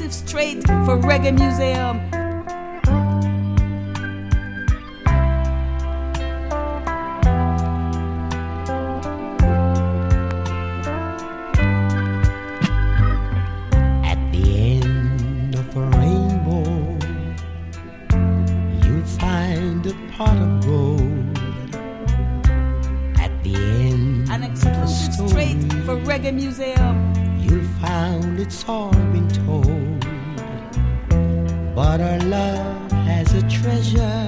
exclusive straight for Reggae Museum. At the end of a rainbow, you'll find a pot of gold. At the end An exclusive straight for Reggae Museum. you'll find it's all been told. But our love has a treasure